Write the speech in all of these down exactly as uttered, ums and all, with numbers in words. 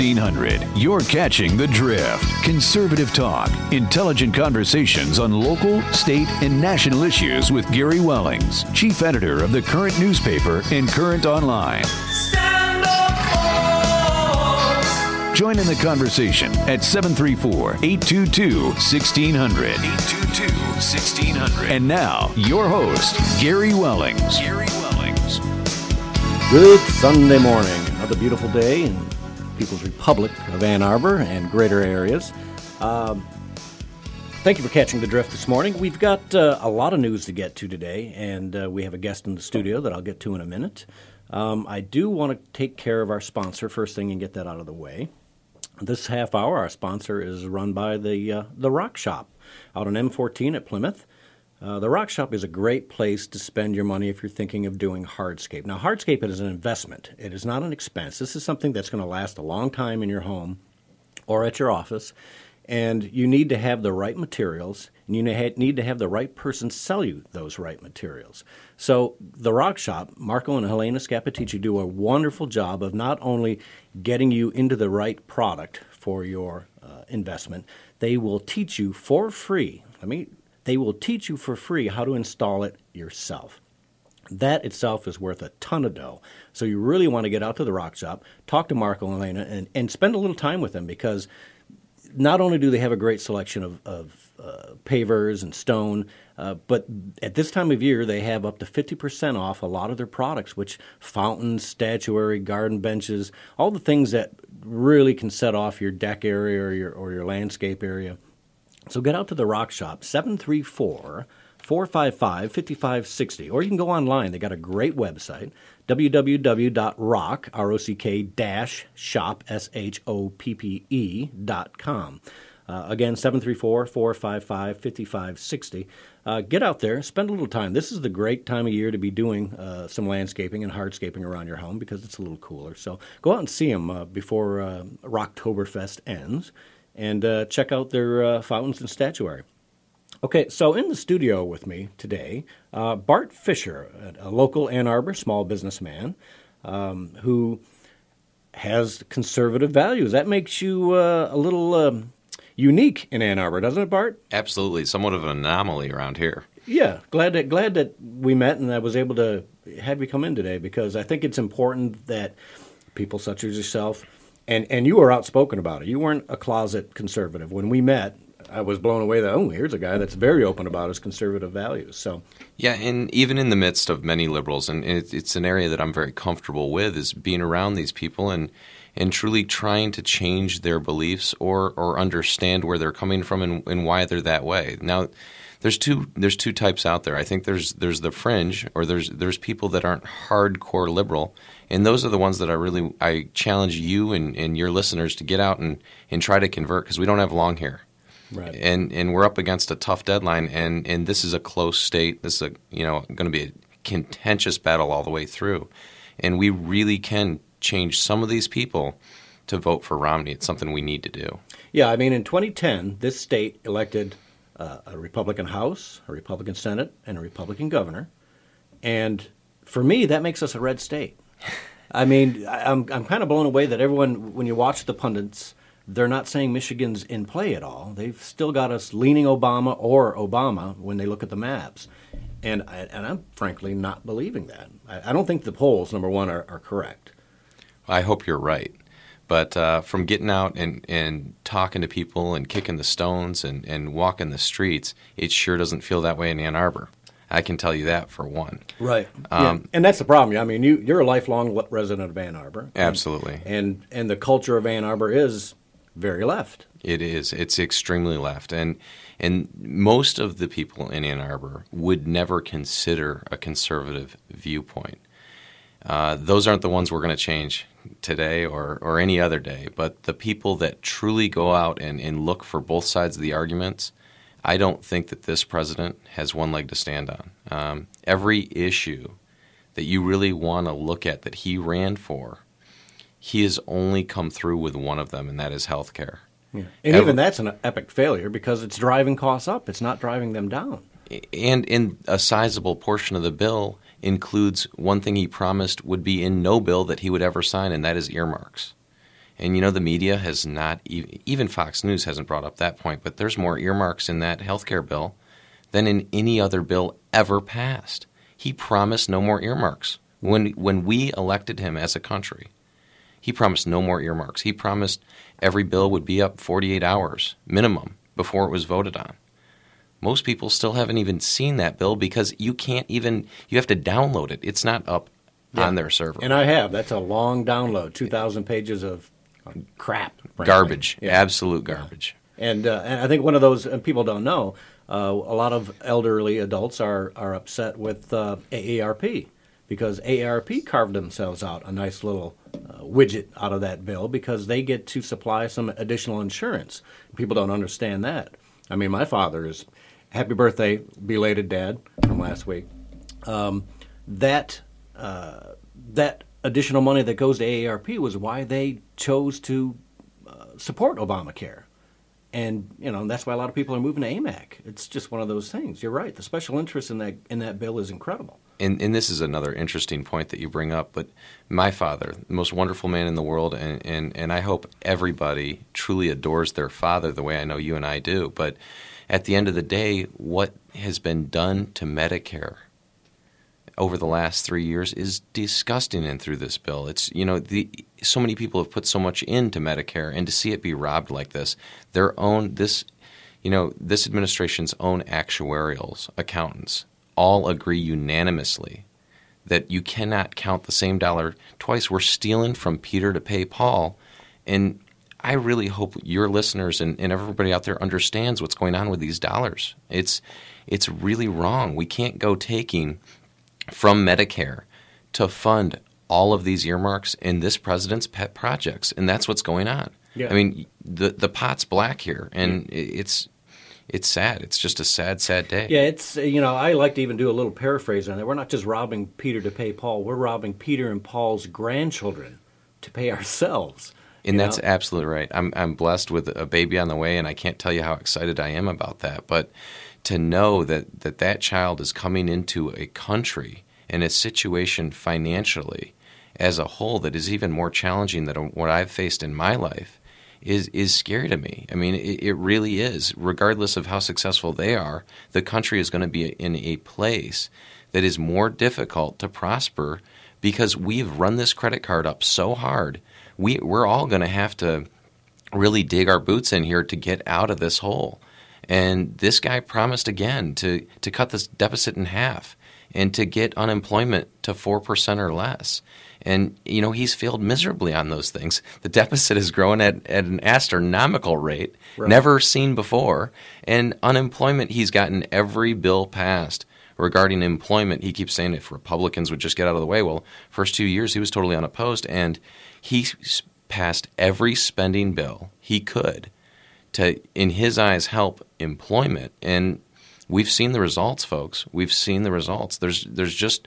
sixteen hundred. You're catching the drift. Conservative talk, intelligent conversations on local, state, and national issues with Gary Wellings, chief editor of the Current newspaper and Current Online. Stand up for. Join in the conversation at seven three four, eight two two, one six zero zero. eight two two, one six zero zero. And now, your host, Gary Wellings. Gary Wellings. Good Sunday morning. Another beautiful day in People's Republic of Ann Arbor and greater areas. Um, thank you for catching the drift this morning. We've got uh, a lot of news to get to today, and uh, we have a guest in the studio that I'll get to in a minute. Um, I do want to take care of our sponsor first thing and get that out of the way. This half hour, our sponsor is run by the uh, the Rock Shop out on M fourteen at Plymouth. Uh, the Rock Shop is a great place to spend your money if you're thinking of doing hardscape. Now, hardscape is an investment. It is not an expense. This is something that's going to last a long time in your home or at your office, and you need to have the right materials, and you need to have the right person sell you those right materials. So the Rock Shop, Marco and Helena Scapitici, do a wonderful job of not only getting you into the right product for your uh, investment, they will teach you for free. Let me They will teach you for free how to install it yourself. That itself is worth a ton of dough. So you really want to get out to the Rock Shop, talk to Marco and Elena, and, and spend a little time with them, because not only do they have a great selection of, of uh, pavers and stone, uh, but at this time of year they have up to fifty percent off a lot of their products, which fountains, statuary, garden benches, all the things that really can set off your deck area or your, or your landscape area. So get out to the Rock Shop, seven three four, four five five, five five six zero, or you can go online. They got a great website, w w w dot rock, R O C K, dash shop, S H O P P E, dot com. Uh, again, seven three four, four five five, five five six zero. Uh, get out there, spend a little time. This is the great time of year to be doing uh, some landscaping and hardscaping around your home, because it's a little cooler. So go out and see them uh, before uh, Rocktoberfest ends. And uh, check out their uh, fountains and statuary. Okay, so in the studio with me today, uh, Bart Fisher, a local Ann Arbor small businessman um, who has conservative values. That makes you uh, a little um, unique in Ann Arbor, doesn't it, Bart? Absolutely. Somewhat of an anomaly around here. Yeah, glad that glad that we met and I was able to have you come in today, because I think it's important that people such as yourself, And and you were outspoken about it. You weren't a closet conservative. When we met, I was blown away that, oh, here's a guy that's very open about his conservative values. So yeah, and even in the midst of many liberals, and it, it's an area that I'm very comfortable with, is being around these people and and truly trying to change their beliefs or or understand where they're coming from and, and why they're that way. Now, there's two there's two types out there. I think there's there's the fringe, or there's there's people that aren't hardcore liberal. And those are the ones that I really I challenge you and, and your listeners to get out and, and try to convert, because we don't have long here. Right. And and we're up against a tough deadline, and, and this is a close state. This is a, you know going to be a contentious battle all the way through. And we really can change some of these people to vote for Romney. It's something we need to do. Yeah, I mean, in twenty ten, this state elected uh, a Republican House, a Republican Senate, and a Republican governor. And for me, that makes us a red state. I mean, I'm I'm kind of blown away that everyone, when you watch the pundits, they're not saying Michigan's in play at all. They've still got us leaning Obama or Obama when they look at the maps. And I, and I'm frankly not believing that. I, I don't think the polls, number one, are, are correct. I hope you're right. But uh, from getting out and, and talking to people and kicking the stones and, and walking the streets, it sure doesn't feel that way in Ann Arbor. I can tell you that for one. Right. Um, yeah. And that's the problem. I mean, you, you're a lifelong resident of Ann Arbor. And, absolutely. And and the culture of Ann Arbor is very left. It is. It's extremely left. And and most of the people in Ann Arbor would never consider a conservative viewpoint. Uh, those aren't the ones we're going to change today or, or any other day. But the people that truly go out and, and look for both sides of the arguments, I don't think that this president has one leg to stand on. Um, every issue that you really want to look at that he ran for, he has only come through with one of them, and that is health care. Yeah. And Ever, even that's an epic failure, because it's driving costs up. It's not driving them down. And in a sizable portion of the bill includes one thing he promised would be in no bill that he would ever sign, and that is earmarks. And you know, the media has not, even, even Fox News hasn't brought up that point, but there's more earmarks in that health care bill than in any other bill ever passed. He promised no more earmarks. When when we elected him as a country, he promised no more earmarks. He promised every bill would be up forty-eight hours minimum before it was voted on. Most people still haven't even seen that bill because you can't even, you have to download it. It's not up yeah. on their server. And I have. That's a long download, two thousand pages of crap. Frankly. Garbage, yeah. absolute garbage. Yeah. And, uh, and I think one of those, and people don't know, uh, a lot of elderly adults are, are upset with uh, A A R P because A A R P carved themselves out a nice little uh, widget out of that bill because they get to supply some additional insurance. People don't understand that. I mean, my father is, happy birthday, belated dad from last week. Um, that uh, that additional money that goes to A A R P was why they chose to uh, support Obamacare. And, you know, that's why a lot of people are moving to A M A C. It's just one of those things. You're right. The special interest in that in that bill is incredible. And, and this is another interesting point that you bring up. But my father, the most wonderful man in the world, and, and, and I hope everybody truly adores their father the way I know you and I do. But at the end of the day, what has been done to Medicare over the last three years is disgusting. And through this bill, it's, you know, the so many people have put so much into Medicare, and to see it be robbed like this, their own this, you know, this administration's own actuarials, accountants, all agree unanimously that you cannot count the same dollar twice. We're stealing from Peter to pay Paul, and I really hope your listeners and, and everybody out there understands what's going on with these dollars. It's it's really wrong. We can't go taking from Medicare to fund all of these earmarks in this president's pet projects, and that's what's going on. Yeah. I mean, the the pot's black here, and yeah. it's it's sad. It's just a sad, sad day. Yeah, it's, you know, I like to even do a little paraphrase on it. We're not just robbing Peter to pay Paul. We're robbing Peter and Paul's grandchildren to pay ourselves. And that's know? absolutely right. I'm I'm blessed with a baby on the way, and I can't tell you how excited I am about that. But to know that that, that child is coming into a country and a situation financially as a whole that is even more challenging than what I've faced in my life is is scary to me. I mean, it, it really is. Regardless of how successful they are, the country is going to be in a place that is more difficult to prosper because we've run this credit card up so hard. We, we're all going to have to really dig our boots in here to get out of this hole. And this guy promised again to, to cut this deficit in half and to get unemployment to four percent or less. And, you know, he's failed miserably on those things. The deficit is growing at, at an astronomical rate, right. Never seen before. And unemployment, he's gotten every bill passed regarding employment. He keeps saying if Republicans would just get out of the way. Well, first two years he was totally unopposed, and he passed every spending bill he could to, in his eyes, help employment. And we've seen the results, folks. We've seen the results. There's there's just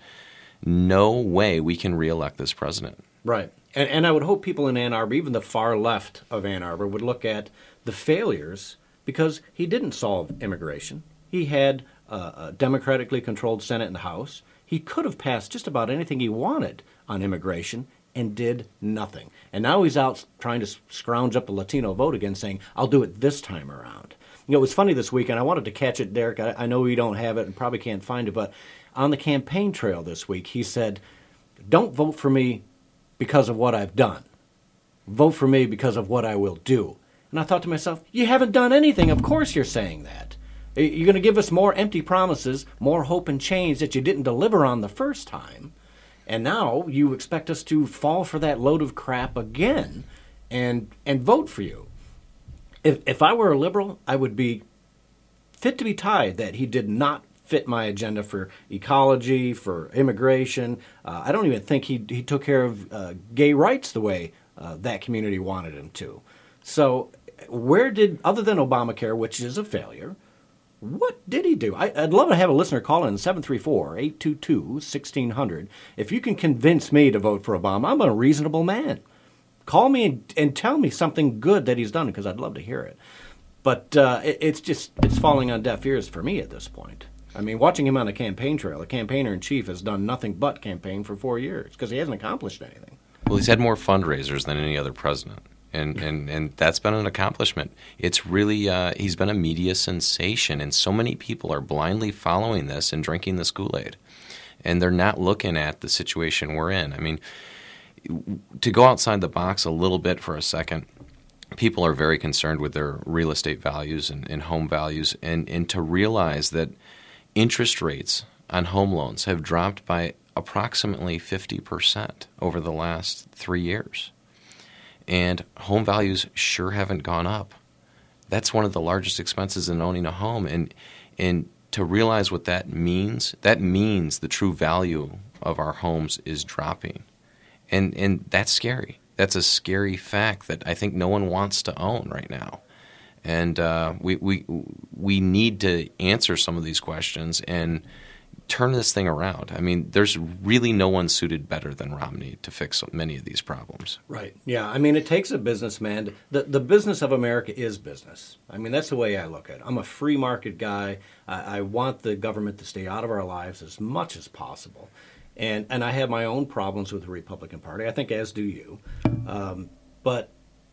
no way we can reelect this president. Right. And, and I would hope people in Ann Arbor, even the far left of Ann Arbor, would look at the failures because he didn't solve immigration. He had uh, a democratically controlled Senate and House. He could have passed just about anything he wanted on immigration and did nothing. And now he's out trying to scrounge up the Latino vote again, saying, I'll do it this time around. You know, it was funny this week, and I wanted to catch it, Derek. I, I know we don't have it and probably can't find it, but on the campaign trail this week, he said, don't vote for me because of what I've done. Vote for me because of what I will do. And I thought to myself, you haven't done anything. Of course you're saying that. You're going to give us more empty promises, more hope and change that you didn't deliver on the first time. And now you expect us to fall for that load of crap again and and vote for you. If if I were a liberal, I would be fit to be tied that he did not fit my agenda for ecology, for immigration. Uh, I don't even think he he took care of uh, gay rights the way uh, that community wanted him to. So where did, other than Obamacare, which is a failure, what did he do? I, I'd love to have a listener call in seven three four, eight two two, one six zero zero. If you can convince me to vote for Obama, I'm a reasonable man. Call me and, and tell me something good that he's done, because I'd love to hear it. But uh, it, it's just, it's falling on deaf ears for me at this point. I mean, watching him on the campaign trail, the campaigner-in-chief has done nothing but campaign for four years because he hasn't accomplished anything. Well, he's had more fundraisers than any other president. And, and, and that's been an accomplishment. It's really, uh, he's been a media sensation, and so many people are blindly following this and drinking this Kool-Aid. And they're not looking at the situation we're in. I mean, to go outside the box a little bit for a second, people are very concerned with their real estate values and, and home values, and, and to realize that interest rates on home loans have dropped by approximately fifty percent over the last three years. And home values sure haven't gone up. That's one of the largest expenses in owning a home. And and to realize what that means, that means the true value of our homes is dropping. And and that's scary. That's a scary fact that I think no one wants to own right now. And uh, we, we, we need to answer some of these questions and turn this thing around. I mean, there's really no one suited better than Romney to fix many of these problems. Right. Yeah. I mean, it takes a businessman. To, the, the business of America is business. I mean, that's the way I look at it. I'm a free market guy. I, I want the government to stay out of our lives as much as possible. And and I have my own problems with the Republican Party, I think, as do you. Um, but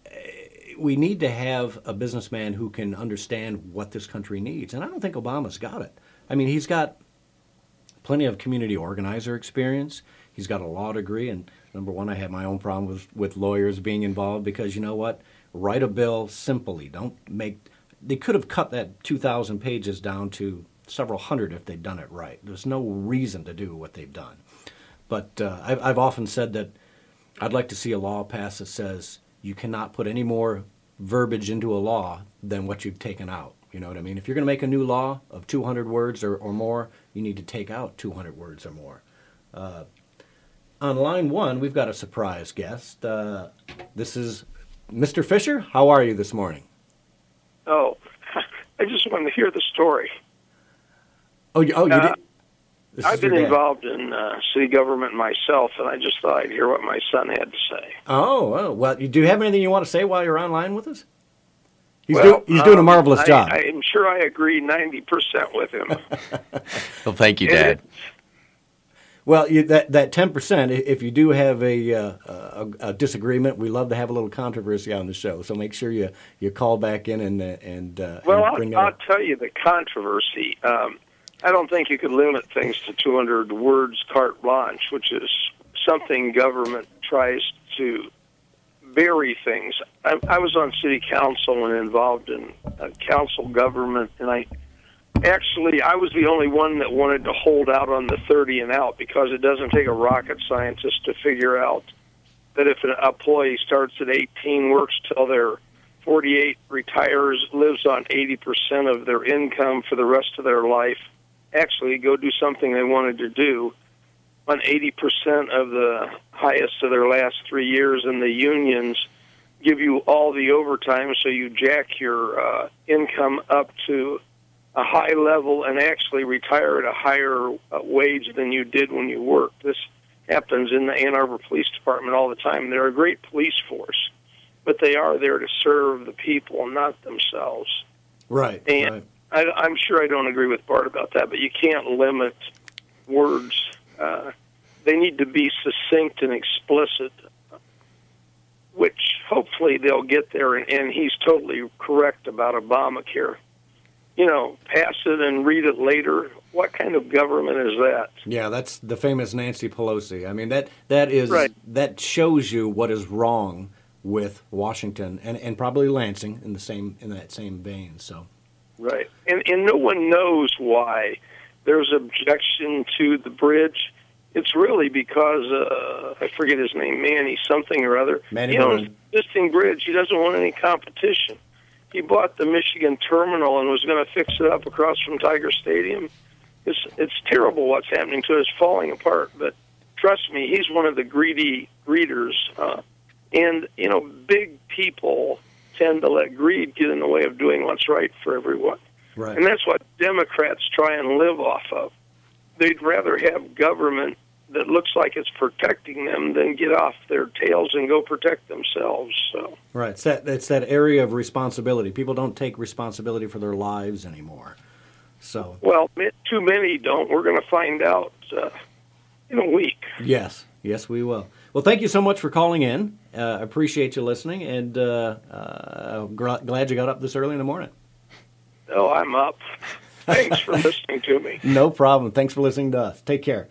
we need to have a businessman who can understand what this country needs. And I don't think Obama's got it. I mean, he's got plenty of community organizer experience. He's got a law degree, and number one, I have my own problem with, with lawyers being involved because, you know what, write a bill simply. Don't make, they could have cut that two thousand pages down to several hundred if they'd done it right. There's no reason to do what they've done. But uh, I've, I've often said that I'd like to see a law passed that says you cannot put any more verbiage into a law than what you've taken out. You know what I mean? If you're going to make a new law of two hundred words or, or more, you need to take out two hundred words or more. Uh, on line one, we've got a surprise guest. Uh, this is Mister Fisher. How are you this morning? Oh, I just wanted to hear the story. Oh, you, oh, you uh, did? This I've is your been dad. involved in uh, city government myself, and I just thought I'd hear what my son had to say. Oh, oh, well, you, do you have anything you want to say while you're online with us? He's, well, do, he's doing a um, marvelous I, job. I'm sure I agree ninety percent with him. Well, thank you, Dad. It, Well, you, that that ten percent, if you do have a, uh, a, a disagreement, we love to have a little controversy on the show. So make sure you, you call back in and, uh, and, uh, well, and bring I'll, that I'll up. tell you the controversy. Um, I don't think you could limit things to two hundred words carte blanche, which is something government tries to vary things. I, I was on city council and involved in uh, council government, and I actually I was the only one that wanted to hold out on the thirty and out because it doesn't take a rocket scientist to figure out that if an employee starts at eighteen, works till they're forty-eight, retires, lives on eighty percent of their income for the rest of their life, actually go do something they wanted to do on eighty percent of the highest of their last three years, and the unions give you all the overtime, so you jack your uh, income up to a high level and actually retire at a higher uh, wage than you did when you worked. This happens in the Ann Arbor Police Department all the time. They're a great police force, but they are there to serve the people, not themselves. Right, And right. I, I'm sure I don't agree with Bart about that, but you can't limit words. Uh, they need to be succinct and explicit, which hopefully they'll get there, and, and he's totally correct about Obamacare. You know, pass it and read it later. What kind of government is that? Yeah, that's the famous Nancy Pelosi. I mean, that that is Right. that shows you what is wrong with Washington and, and probably Lansing in the same in that same vein. So, Right. And, and no one knows why there's objection to the bridge. It's really because, uh, I forget his name, Manny something or other. Manny he owns Vernon. the existing bridge. He doesn't want any competition. He bought the Michigan terminal and was going to fix it up across from Tiger Stadium. It's, it's terrible what's happening to it. It's falling apart. But trust me, he's one of the greedy greeters. Uh, and, you know, big people tend to let greed get in the way of doing what's right for everyone. right. And that's what Democrats try and live off of. They'd rather have government that looks like it's protecting them than get off their tails and go protect themselves. So, Right. It's that it's that area of responsibility. People don't take responsibility for their lives anymore. So, well, too many don't. We're going to find out uh, in a week. yes, yes, we will. Well, thank you so much for calling in. I uh, appreciate you listening, and uh, uh, gr- glad you got up this early in the morning. Oh, I'm up. Thanks for listening to me. No problem. Thanks for listening to us. Take care.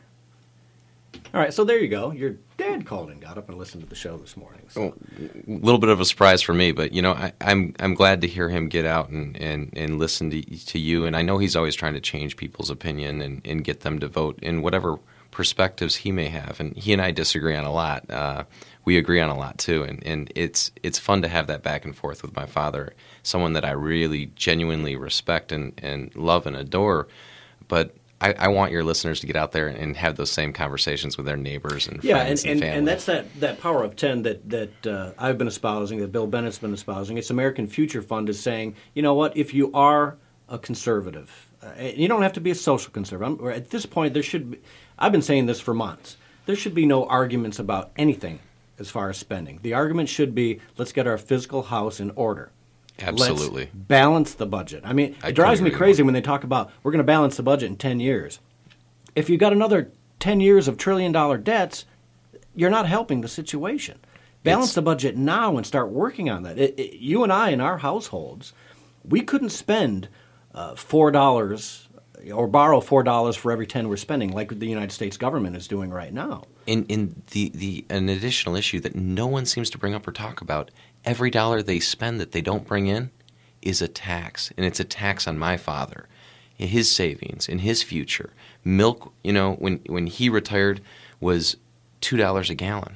All right, so there you go. Your dad called and got up and listened to the show this morning. So. Well, a little bit of a surprise for me, but you know, I, I'm I'm glad to hear him get out and, and, and listen to to you. And I know he's always trying to change people's opinion and, and get them to vote in whatever perspectives he may have. And he and I disagree on a lot. Uh, we agree on a lot too, and, and it's it's fun to have that back and forth with my father, someone that I really genuinely respect and, and love and adore. But I, I want your listeners to get out there and have those same conversations with their neighbors and yeah, friends and, and, and, family. and that's that, that power of ten that, that uh, I've been espousing, that Bill Bennett's been espousing. It's American Future Fund is saying, you know what, if you are a conservative, uh, you don't have to be a social conservative. I'm, at this point, there should be, I've been saying this for months, there should be no arguments about anything as far as spending. The argument should be, let's get our physical house in order. Absolutely. Let's balance the budget. I mean, I it drives me agree crazy more. when they talk about we're going to balance the budget in ten years. If you got another ten years of trillion-dollar debts, you're not helping the situation. Balance It's, the budget now and start working on that. It, it, you and I in our households, we couldn't spend uh, four dollars or borrow four dollars for every ten we're spending like the United States government is doing right now. in in the, the an additional issue that no one seems to bring up or talk about, every dollar they spend that they don't bring in is a tax, and it's a tax on my father, his savings, and his future. Milk, you know, when when he retired was two dollars a gallon.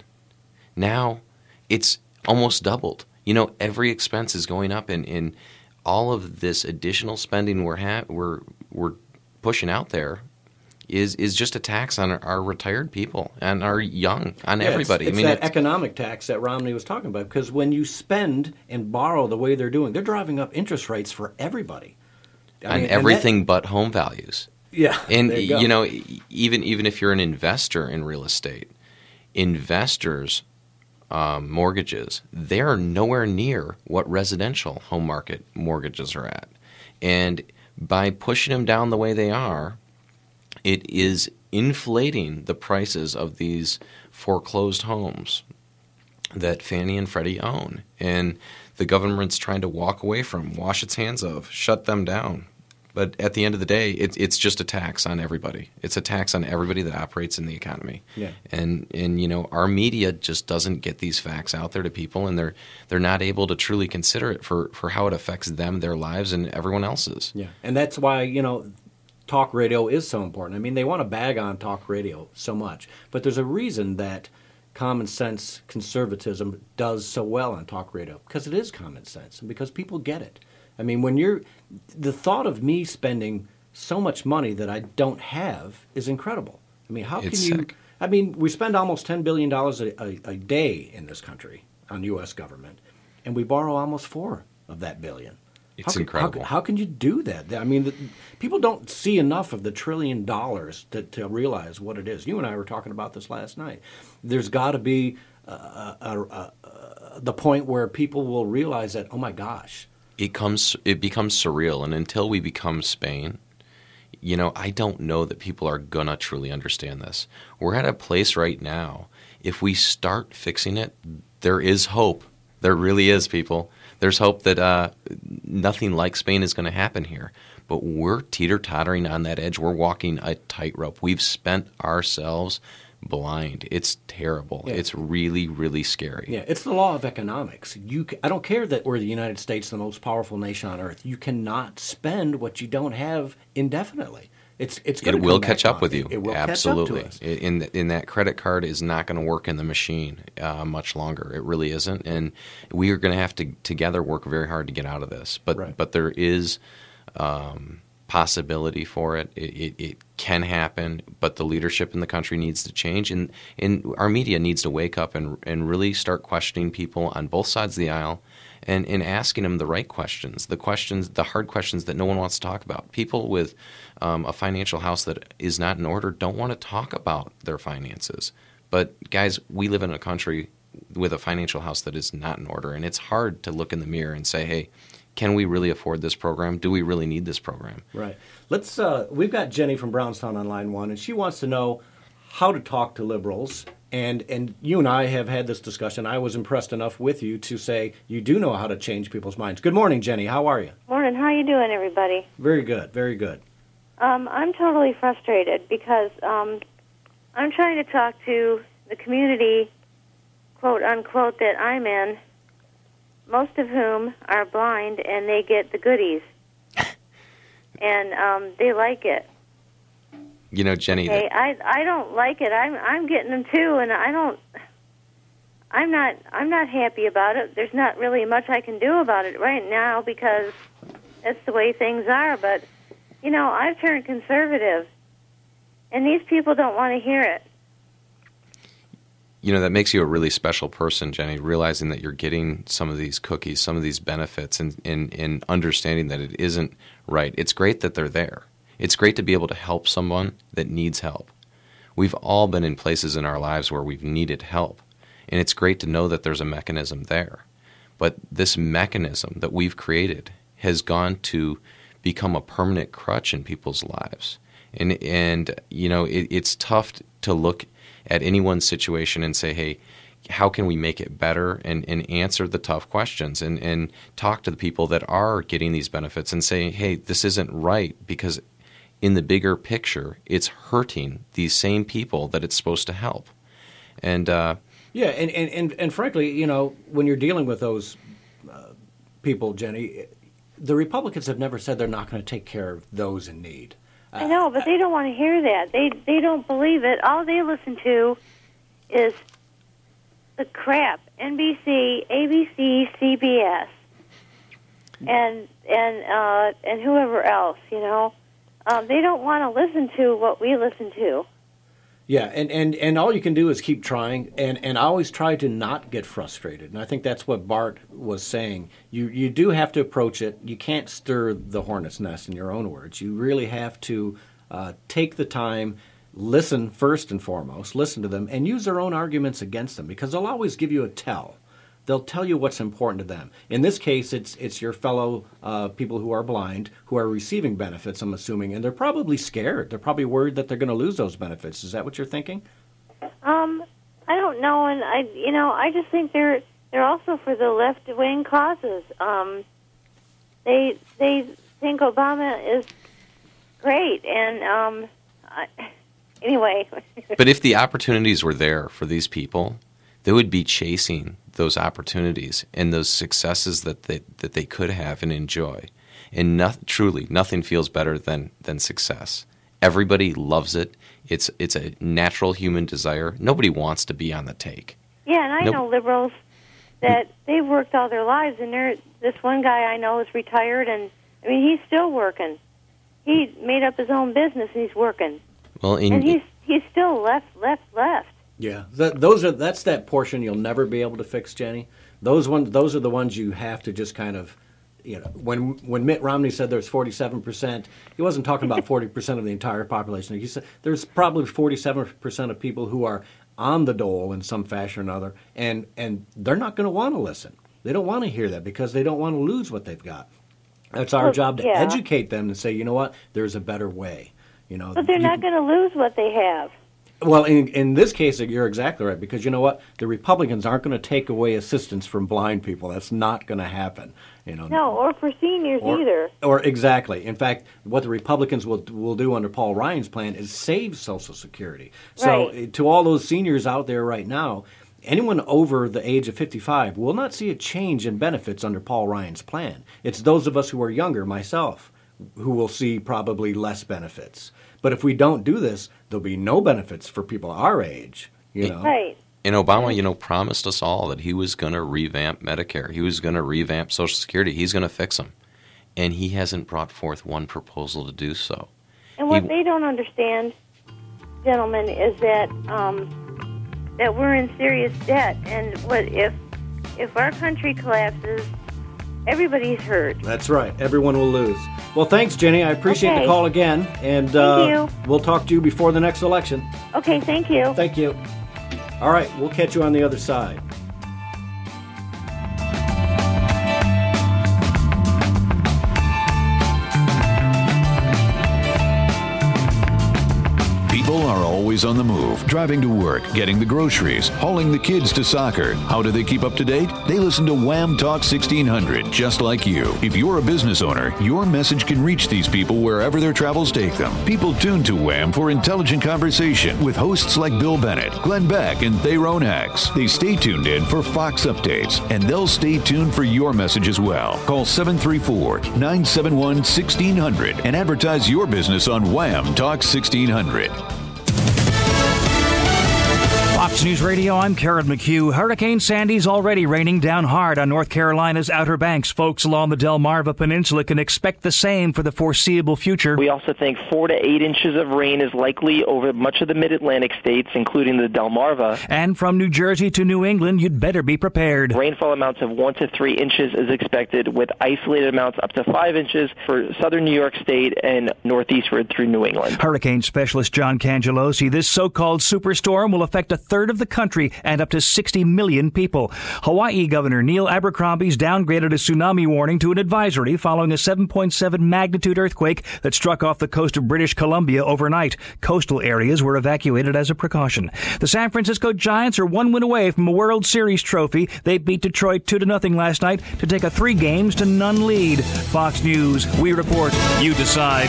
Now it's almost doubled. You know, every expense is going up, and, and all of this additional spending we're ha- we're we're pushing out there is is just a tax on our, our retired people and our young, on Yeah, everybody. It's, it's I mean, that it's, economic tax that Romney was talking about, because when you spend and borrow the way they're doing, they're driving up interest rates for everybody. I on mean, and everything that, but home values. yeah, And there you go. you know, even even if you're an investor in real estate, investors' um, mortgages, they're nowhere near what residential home market mortgages are at. And by pushing them down the way they are, it is inflating the prices of these foreclosed homes that Fannie and Freddie own. And the government's trying to walk away from, wash its hands of, shut them down. But at the end of the day, it, it's just a tax on everybody. It's a tax on everybody that operates in the economy. Yeah. And and you know, our media just doesn't get these facts out there to people, and they're they're not able to truly consider it for, for how it affects them, their lives, and everyone else's. Yeah, and that's why, you know, talk radio is so important. I mean, they want to bag on talk radio so much, but there's a reason that common sense conservatism does so well on talk radio, because it is common sense and because people get it. I mean, when you're the thought of me spending so much money that I don't have is incredible. I mean, how can It's you? sick. I mean, we spend almost ten billion dollars a, a, a day in this country on U S government, and we borrow almost four of that billion. It's how can, incredible. How, how can you do that? I mean, the, people don't see enough of the trillion dollars to, to realize what it is. You and I were talking about this last night. There's got to be uh, uh, uh, uh, the point where people will realize that, oh my gosh. It comes it becomes surreal, and until we become Spain, you know, I don't know that people are gonna truly understand this. We're at a place right now. If we start fixing it, there is hope. There really is, people. There's hope that uh, nothing like Spain is going to happen here. But we're teeter-tottering on that edge. We're walking a tightrope. We've spent ourselves blind. It's terrible. Yeah. It's really, really scary. Yeah, it's the law of economics. You, ca- I don't care that we're the United States, the most powerful nation on earth. You cannot spend what you don't have indefinitely. It's it's It gonna will come catch back up on. with you. It, it will Absolutely. catch up to us. In in that credit card is not going to work in the machine uh, much longer. It really isn't, and we are going to have to together work very hard to get out of this. But Right. but there is um, possibility for it. It, it. it can happen, but the leadership in the country needs to change, and and our media needs to wake up and and really start questioning people on both sides of the aisle. And, and asking them the right questions, the questions, the hard questions that no one wants to talk about. People with um, a financial house that is not in order don't want to talk about their finances. But guys, we live in a country with a financial house that is not in order, and it's hard to look in the mirror and say, hey, can we really afford this program? Do we really need this program? Right. Let's. Uh, we've got Jenny from Brownstown on line one, and she wants to know how to talk to liberals And and you and I have had this discussion. I was impressed enough with you to say you do know how to change people's minds. Good morning, Jenny. How are you? Morning. How you doing, everybody? Very good. Very good. Um, I'm totally frustrated because um, I'm trying to talk to the community, quote unquote, that I'm in, most of whom are blind, and they get the goodies, and um, they like it. You know, Jenny. Okay, that, I I don't like it. I'm I'm getting them too, and I don't. I'm not I'm not happy about it. There's not really much I can do about it right now because that's the way things are. But you know, I've turned conservative, and these people don't want to hear it. You know, that makes you a really special person, Jenny, realizing that you're getting some of these cookies, some of these benefits, and, and, and understanding that it isn't right. It's great that they're there. It's great to be able to help someone that needs help. We've all been in places in our lives where we've needed help, and it's great to know that there's a mechanism there. But this mechanism that we've created has gone to become a permanent crutch in people's lives. And, and you know, it, it's tough to look at anyone's situation and say, hey, how can we make it better, and, and answer the tough questions, and, and talk to the people that are getting these benefits and say, hey, this isn't right, because in the bigger picture, it's hurting these same people that it's supposed to help. And uh, yeah, and, and, and, and frankly, you know, when you're dealing with those uh, people, Jenny, the Republicans have never said they're not going to take care of those in need. Uh, I know, but they don't want to hear that. They they don't believe it. All they listen to is the crap. N B C, A B C, C B S, and and uh, and whoever else. You know, um, they don't want to listen to what we listen to. Yeah, and, and, and all you can do is keep trying, and, and always try to not get frustrated. And I think that's what Bart was saying. You you do have to approach it. You can't stir the hornet's nest, in your own words. You really have to uh, take the time, listen first and foremost, listen to them, and use their own arguments against them, because they'll always give you a tell. They'll tell you what's important to them. In this case, it's it's your fellow uh, people who are blind, who are receiving benefits, I'm assuming, and they're probably scared. They're probably worried that they're going to lose those benefits. Is that what you're thinking? Um, I don't know, and I you know I just think they're they're also for the left wing causes. Um, they they think Obama is great, and um, I, anyway. But if the opportunities were there for these people, they would be chasing those opportunities and those successes that they, that they could have and enjoy. And no, truly, nothing feels better than, than success. Everybody loves it. It's it's a natural human desire. Nobody wants to be on the take. Yeah, and I nope. know liberals that they've worked all their lives, and they're, this one guy I know is retired, and I mean he's still working. He made up his own business, and he's working. Well, in, and he's he's still left, left, left. Yeah, that, those are that's that portion you'll never be able to fix, Jenny. Those ones, those are the ones you have to just kind of, you know, when when Mitt Romney said there's forty-seven percent, he wasn't talking about forty percent of the entire population. He said there's probably forty-seven percent of people who are on the dole in some fashion or another, and and they're not going to want to listen. They don't want to hear that because they don't want to lose what they've got. That's our well, job to yeah. educate them and say, you know what, there's a better way. You know, but they're you, not going to lose what they have. Well, in, in this case, you're exactly right, because you know what? The Republicans aren't going to take away assistance from blind people. That's not going to happen. You know. No, or for seniors or, either. Or exactly. In fact, what the Republicans will will do under Paul Ryan's plan is save Social Security. So right. to all those seniors out there right now, anyone over the age of fifty-five will not see a change in benefits under Paul Ryan's plan. It's those of us who are younger, myself, who will see probably less benefits. But if we don't do this, there'll be no benefits for people our age, you know. Right. And Obama, you know, promised us all that he was going to revamp Medicare. He was going to revamp Social Security. He's going to fix them. And he hasn't brought forth one proposal to do so. And what he, they don't understand, gentlemen, is that um, that we're in serious debt. And what if if our country collapses, everybody's hurt. That's right. Everyone will lose. Well, thanks, Jenny. I appreciate okay. the call again. And thank uh, you. We'll talk to you before the next election. Okay, thank you. Thank you. All right, we'll catch you on the other side. People are always always on the move, driving to work, getting the groceries, hauling the kids to soccer. How do they keep up to date? They listen to Wham Talk sixteen hundred, just like you. If you're a business owner, your message can reach these people wherever their travels take them. People tune to Wham for intelligent conversation with hosts like Bill Bennett, Glenn Beck, and Tyrone Hacks. They stay tuned in for Fox updates, and they'll stay tuned for your message as well. Call seven three four, nine seven one, one six zero zero and advertise your business on Wham Talk sixteen hundred. Fox News Radio, I'm Karen McHugh. Hurricane Sandy's already raining down hard on North Carolina's Outer Banks. Folks along the Delmarva Peninsula can expect the same for the foreseeable future. We also think four to eight inches of rain is likely over much of the mid-Atlantic states, including the Delmarva. And from New Jersey to New England, you'd better be prepared. Rainfall amounts of one to three inches is expected, with isolated amounts up to five inches for southern New York State and northeastward through New England. Hurricane specialist John Cangelosi, this so-called superstorm will affect a third of the country and up to sixty million people. Hawaii Governor Neil Abercrombie's downgraded a tsunami warning to an advisory following a seven point seven magnitude earthquake that struck off the coast of British Columbia overnight. Coastal areas were evacuated as a precaution. The San Francisco Giants are one win away from a World Series trophy. They beat Detroit two to nothing last night to take a three games to none lead. Fox News, we report, you decide.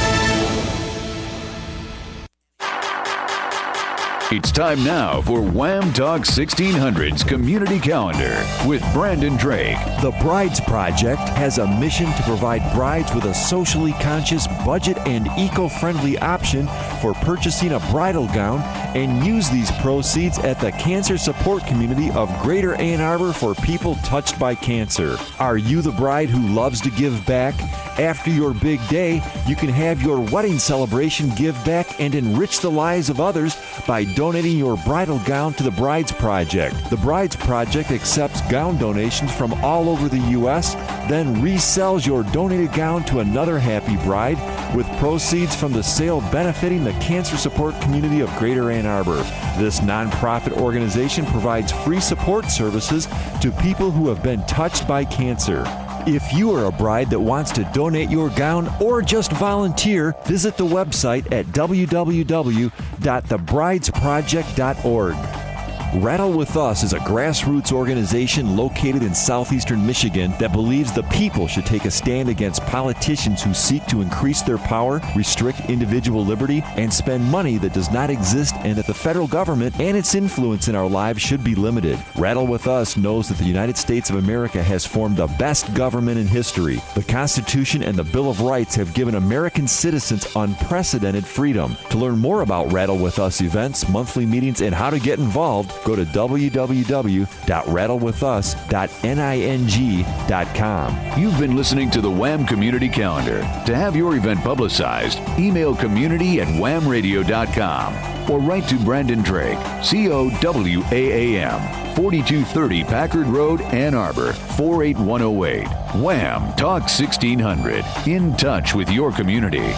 It's time now for Wham Talk sixteen hundred's Community Calendar with Brandon Drake. The Brides Project has a mission to provide brides with a socially conscious, budget, and eco-friendly option for purchasing a bridal gown and use these proceeds at the cancer support community of Greater Ann Arbor for people touched by cancer. Are you the bride who loves to give back? After your big day, you can have your wedding celebration give back and enrich the lives of others by donating your bridal gown to the Brides Project. The Brides Project accepts gown donations from all over the U S, then resells your donated gown to another happy bride, with proceeds from the sale benefiting the cancer support community of Greater Ann Arbor. This nonprofit organization provides free support services to people who have been touched by cancer. If you are a bride that wants to donate your gown or just volunteer, visit the website at w w w dot the brides project dot org. Rattle With Us is a grassroots organization located in southeastern Michigan that believes the people should take a stand against politicians who seek to increase their power, restrict individual liberty, and spend money that does not exist, and that the federal government and its influence in our lives should be limited. Rattle With Us knows that the United States of America has formed the best government in history. The Constitution and the Bill of Rights have given American citizens unprecedented freedom. To learn more about Rattle With Us events, monthly meetings, and how to get involved, go to w w w dot rattle with us dot ning dot com. You've been listening to the Wham Community Calendar. To have your event publicized, email community at wham radio dot com or write to Brandon Drake, C O W A A M, forty-two thirty Packard Road, Ann Arbor, four eight one oh eight. Wham Talk sixteen hundred. In touch with your community.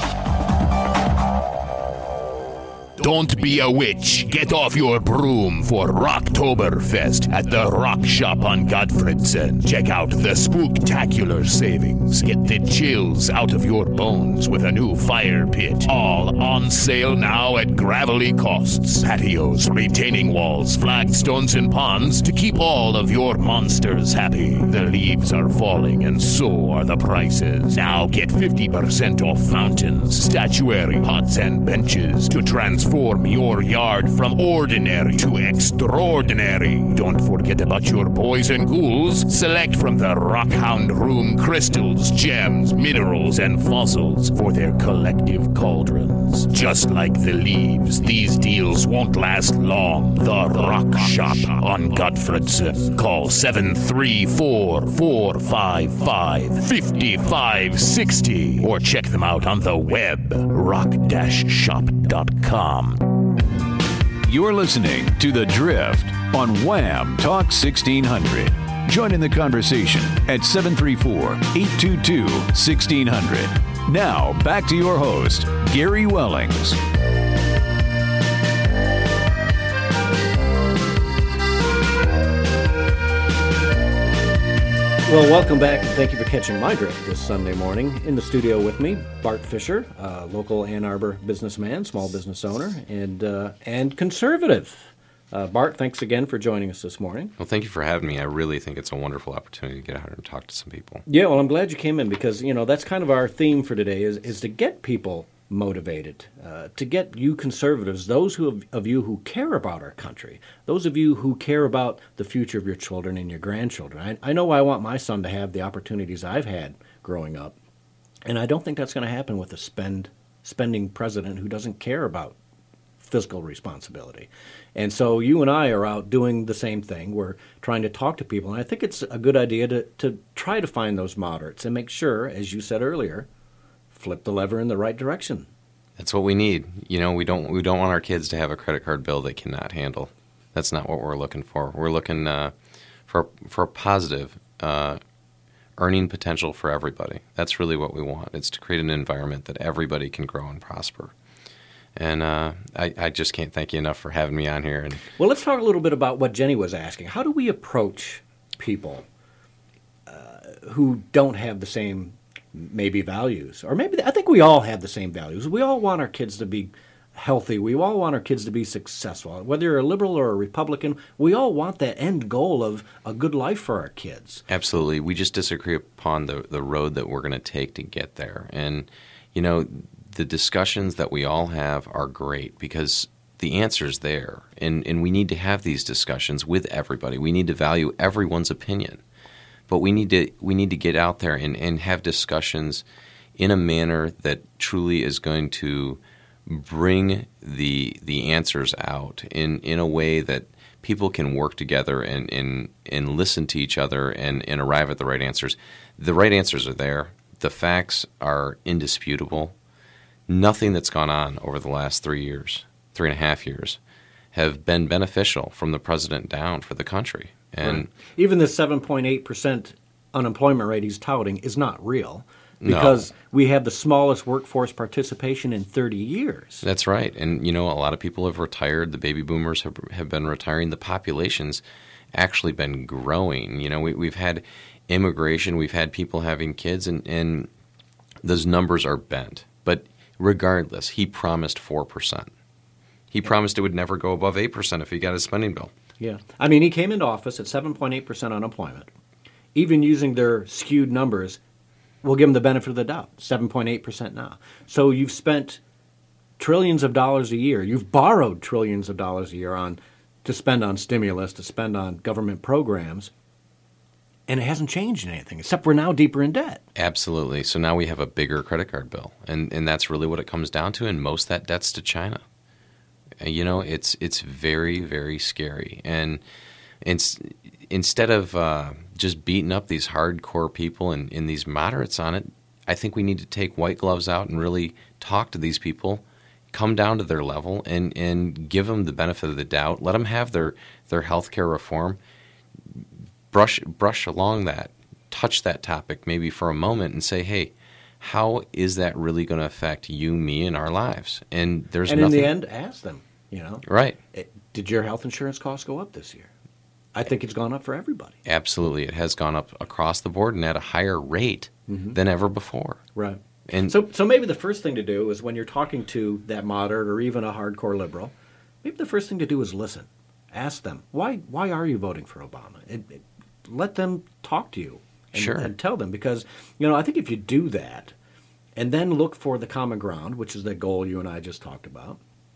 Don't be a witch. Get off your broom for Rocktoberfest at the Rock Shop on Godfredson. Check out the spooktacular savings. Get the chills out of your bones with a new fire pit. All on sale now at gravelly costs. Patios, retaining walls, flagstones, and ponds to keep all of your monsters happy. The leaves are falling and so are the prices. Now get fifty percent off fountains, statuary, pots, and benches to transform Transform your yard from ordinary to extraordinary. Don't forget about your boys and ghouls. Select from the Rockhound Room crystals, gems, minerals, and fossils for their collective cauldrons. Just like the leaves, these deals won't last long. The Rock Shop on Godfredson. Call seven three four, four five five, five five six zero or check them out on the web, rock dash shop dot com. You're listening to The Drift on Wham Talk sixteen hundred. Join in the conversation at seven three four, eight two two, one six zero zero. Now, back to your host, Gary Wellings. Well, welcome back, and thank you for catching my drift this Sunday morning. In the studio with me, Bart Fisher, uh, local Ann Arbor businessman, small business owner, and uh, and conservative. Uh, Bart, thanks again for joining us this morning. Well, thank you for having me. I really think it's a wonderful opportunity to get out here and talk to some people. Yeah, well, I'm glad you came in because, you know, that's kind of our theme for today is, is to get people motivated, uh, to get you conservatives, those who of, of you who care about our country, those of you who care about the future of your children and your grandchildren. I, I know I want my son to have the opportunities I've had growing up, and I don't think that's going to happen with a spend spending president who doesn't care about fiscal responsibility. And so you and I are out doing the same thing. We're trying to talk to people, and I think it's a good idea to, to try to find those moderates and make sure, as you said earlier, flip the lever in the right direction. That's what we need. You know, we don't we don't want our kids to have a credit card bill they cannot handle. That's not what we're looking for. We're looking uh, for for a positive uh, earning potential for everybody. That's really what we want. It's to create an environment that everybody can grow and prosper. And uh, I, I just can't thank you enough for having me on here. And well, let's talk a little bit about what Jenny was asking. How do we approach people uh, who don't have the same maybe values? Or maybe, I think we all have the same values. We all want our kids to be healthy. We all want our kids to be successful. Whether you're a liberal or a Republican, we all want that end goal of a good life for our kids. Absolutely. We just disagree upon the, the road that we're going to take to get there. And, you know, the discussions that we all have are great because the answer's there. And, and we need to have these discussions with everybody. We need to value everyone's opinion. But we need to we need to get out there and, and have discussions in a manner that truly is going to bring the the answers out in, in a way that people can work together and, and, and listen to each other and, and arrive at the right answers. The right answers are there. The facts are indisputable. Nothing that's gone on over the last three years, three and a half years, have been beneficial from the president down for the country. And right. Even the seven point eight percent unemployment rate he's touting is not real because no. we have the smallest workforce participation in thirty years. That's right. And, you know, a lot of people have retired. The baby boomers have, have been retiring. The population's actually been growing. You know, we, we've had immigration. We've had people having kids, and, and those numbers are bent. But regardless, he promised four percent. He promised it would never go above eight percent if he got his spending bill. Yeah. I mean, he came into office at seven point eight percent unemployment. Even using their skewed numbers, we'll give him the benefit of the doubt, seven point eight percent now. So you've spent trillions of dollars a year. You've borrowed trillions of dollars a year on to spend on stimulus, to spend on government programs, and it hasn't changed anything, except we're now deeper in debt. Absolutely. So now we have a bigger credit card bill, and, and that's really what it comes down to, and most of that debt's to China. You know, it's it's very, very scary. And it's, instead of uh, just beating up these hardcore people and, and these moderates on it, I think we need to take white gloves out and really talk to these people, come down to their level, and, and give them the benefit of the doubt. Let them have their, their health care reform. Brush, brush along that, touch that topic maybe for a moment and say, hey, how is that really going to affect you, me, and our lives? And there's and nothing. in the end, ask them. You know, right? Did your health insurance costs go up this year? I think it's gone up for everybody. Absolutely, it has gone up across the board and at a higher rate mm-hmm. than ever before. Right. And so, so maybe the first thing to do is when you're talking to that moderate or even a hardcore liberal, maybe the first thing to do is listen. Ask them why. Why are you voting for Obama? It, it, let them talk to you. And, sure. and tell them because you know I think if you do that, and then look for the common ground, which is the goal you and I just talked about.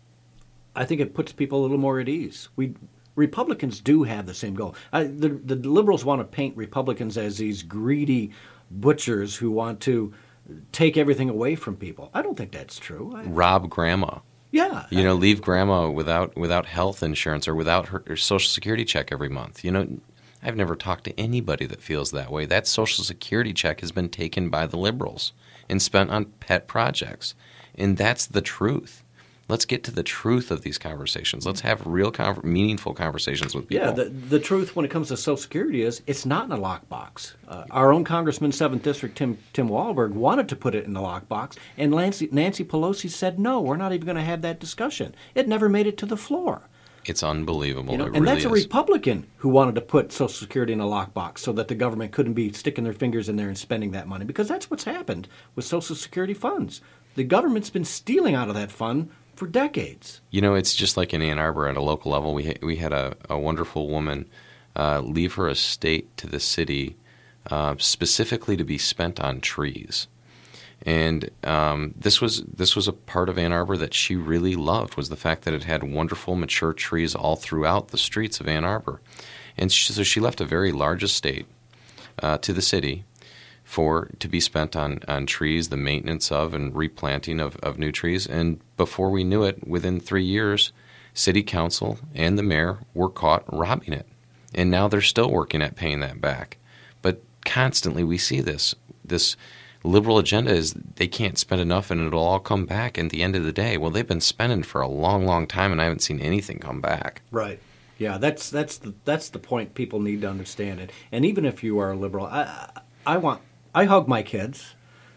I think it puts people a little more at ease. We Republicans do have the same goal. I, the, the liberals want to paint Republicans as these greedy butchers who want to take everything away from people. I don't think that's true. I, Rob grandma. Yeah. You know, leave grandma without without health insurance or without her, her Social Security check every month. You know, I've never talked to anybody that feels that way. That Social Security check has been taken by the liberals and spent on pet projects. And that's the truth. Let's get to the truth of these conversations. Let's have real, con- meaningful conversations with people. Yeah, the, the truth when it comes to Social Security is it's not in a lockbox. Uh, our own Congressman, seventh District, Tim Tim Walberg, wanted to put it in the lockbox, and Nancy, Nancy Pelosi said, no, we're not even going to have that discussion. It never made it to the floor. It's unbelievable. You know, it and really that's a is. Republican who wanted to put Social Security in a lockbox so that the government couldn't be sticking their fingers in there and spending that money, because that's what's happened with Social Security funds. The government's been stealing out of that fund for decades. You know, it's just like in Ann Arbor at a local level. We ha- we had a, a wonderful woman uh, leave her estate to the city uh, specifically to be spent on trees. And um, this was this was a part of Ann Arbor that she really loved, was the fact that it had wonderful mature trees all throughout the streets of Ann Arbor. And she, so she left a very large estate uh, to the city for to be spent on, on trees, the maintenance of and replanting of, of new trees. And before we knew it, within three years, city council and the mayor were caught robbing it. And now they're still working at paying that back. But constantly we see this, this liberal agenda is they can't spend enough and it'll all come back at the end of the day. Well, they've been spending for a long, long time and I haven't seen anything come back. Right. Yeah, that's that's the that's the point people need to understand it. And even if you are a liberal, I I want I hug my kids.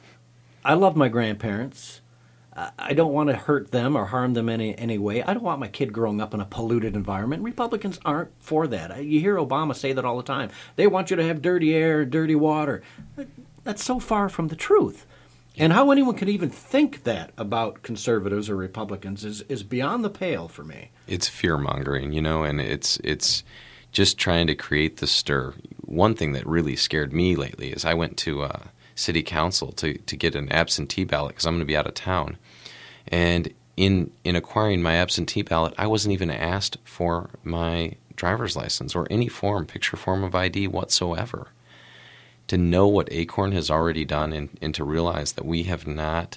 I love my grandparents. I don't want to hurt them or harm them in any, any way. I don't want my kid growing up in a polluted environment. Republicans aren't for that. You hear Obama say that all the time. They want you to have dirty air, dirty water. That's so far from the truth. And how anyone could even think that about conservatives or Republicans is, is beyond the pale for me. It's fear-mongering, you know, and it's it's just trying to create the stir. One thing that really scared me lately is I went to uh, city council to, to get an absentee ballot because I'm going to be out of town. And in in acquiring my absentee ballot, I wasn't even asked for my driver's license or any form, picture form of I D whatsoever. To know what Acorn has already done and, and to realize that we have not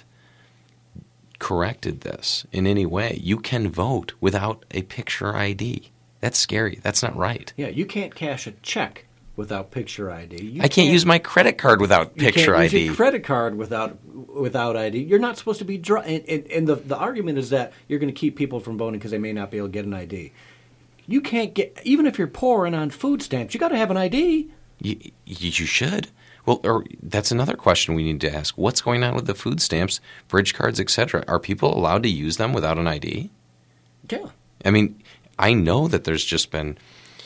corrected this in any way. You can vote without a picture I D. That's scary. That's not right. Yeah, you can't cash a check without picture I D. You I can't, can't use my credit card without picture I D. You can't use your credit card without without I D. You're not supposed to be dri- and, and, and the the argument is that you're going to keep people from voting because they may not be able to get an I D. You can't get, even if you're poor and on food stamps, you got to have an I D. You, you should. Well, or that's another question we need to ask. What's going on with the food stamps, bridge cards, et cetera? Are people allowed to use them without an I D? Yeah. I mean, I know that there's just been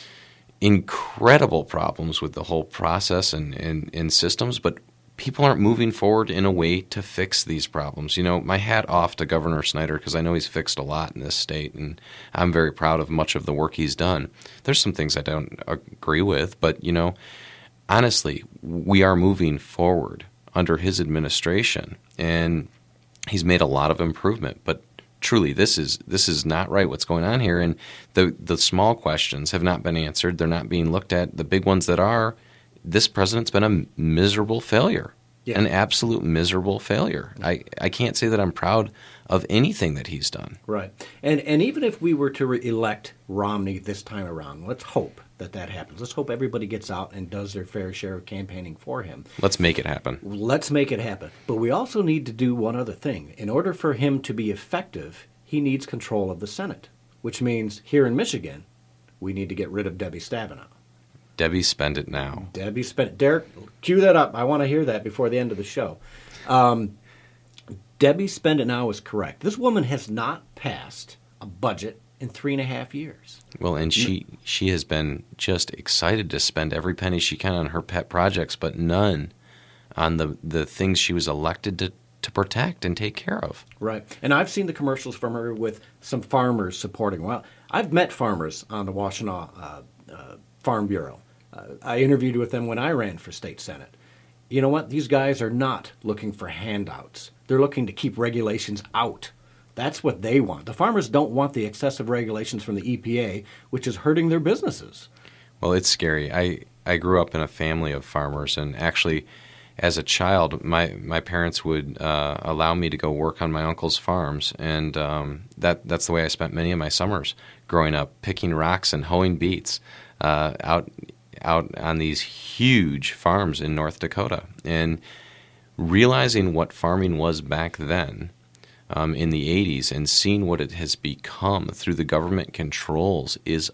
incredible problems with the whole process and, and, and systems, but people aren't moving forward in a way to fix these problems. You know, my hat off to Governor Snyder because I know he's fixed a lot in this state, and I'm very proud of much of the work he's done. There's some things I don't agree with, but, you know, honestly, we are moving forward under his administration, and he's made a lot of improvement. But truly, this is this is not right what's going on here, and the the small questions have not been answered. They're not being looked at. The big ones that are, this president's been a miserable failure, yeah. An absolute miserable failure. I, I can't say that I'm proud of anything that he's done. Right. And and even if we were to re- elect Romney this time around, let's hope that that happens. Let's hope everybody gets out and does their fair share of campaigning for him. Let's make it happen. Let's make it happen. But we also need to do one other thing. In order for him to be effective, he needs control of the Senate, which means here in Michigan, we need to get rid of Debbie Stabenow. Debbie, spend it now. Debbie, spend it. Derek, cue that up. I want to hear that before the end of the show. Um, Debbie, spend it now is correct. This woman has not passed a budget in three and a half years. Well, and she she has been just excited to spend every penny she can on her pet projects, but none on the, the things she was elected to, to protect and take care of. Right. And I've seen the commercials from her with some farmers supporting. Well, I've met farmers on the Washtenaw uh, uh, Farm Bureau. Uh, I interviewed with them when I ran for state senate. You know what? These guys are not looking for handouts. They're looking to keep regulations out. That's what they want. The farmers don't want the excessive regulations from the E P A, which is hurting their businesses. Well, it's scary. I, I grew up in a family of farmers, and actually, as a child, my, my parents would uh, allow me to go work on my uncle's farms, and um, that that's the way I spent many of my summers growing up, picking rocks and hoeing beets uh, out out on these huge farms in North Dakota. And realizing what farming was back then, Um, in the eighties, and seeing what it has become through the government controls is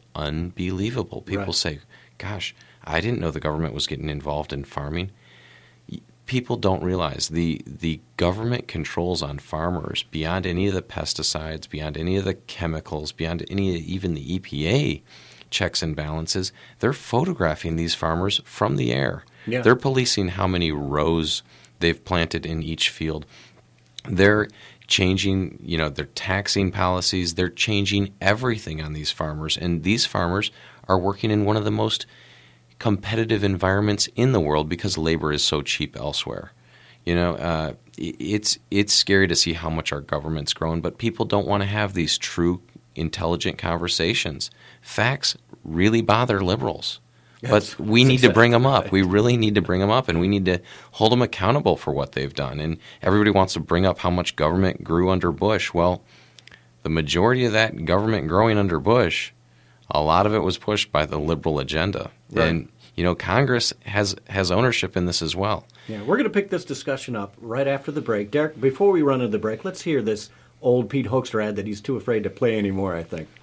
unbelievable. People Right. say, gosh, I didn't know the government was getting involved in farming. people don't realize, the the government controls on farmers beyond any of the pesticides, beyond any of the chemicals, beyond any even the E P A checks and balances. They're photographing these farmers from the air. Yeah. They're policing how many rows they've planted in each field. They're changing, you know, their taxing policies. They're changing everything on these farmers. And these farmers are working in one of the most competitive environments in the world because labor is so cheap elsewhere. You know, uh, it's it's scary to see how much our government's grown, but people don't want to have these true, intelligent conversations. Facts really bother liberals. But we need to bring them up. We really need to bring them up, and we need to hold them accountable for what they've done. And everybody wants to bring up how much government grew under Bush. Well, the majority of that government growing under Bush, a lot of it was pushed by the liberal agenda. Right. And, you know, Congress has, has ownership in this as well. Yeah, we're going to pick this discussion up right after the break. Derek, before we run into the break, let's hear this old Pete Hoekstra ad that he's too afraid to play anymore, I think.